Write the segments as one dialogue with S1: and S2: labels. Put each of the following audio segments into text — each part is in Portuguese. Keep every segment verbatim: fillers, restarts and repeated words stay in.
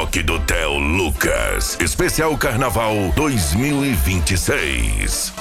S1: toque do Theo Lucas. Especial Carnaval dois mil e vinte e seis.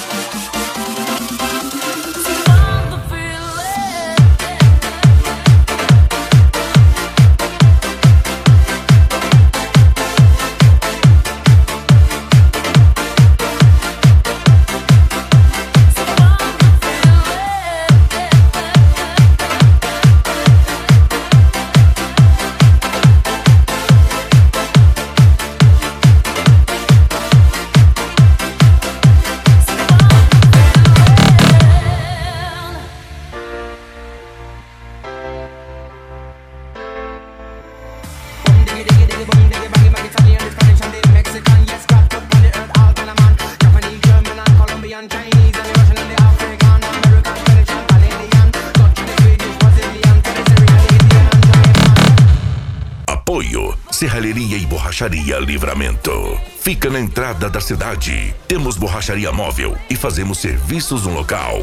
S1: Apoio Serralheria e Borracharia Livramento. Fica na entrada da cidade. Temos borracharia móvel e fazemos serviços no local.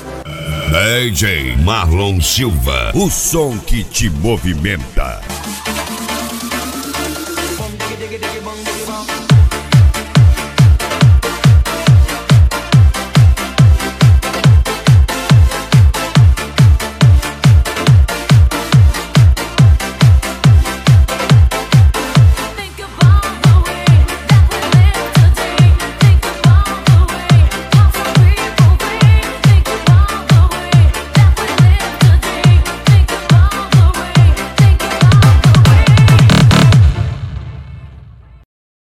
S2: D J Marlon Silva, o som que te movimenta.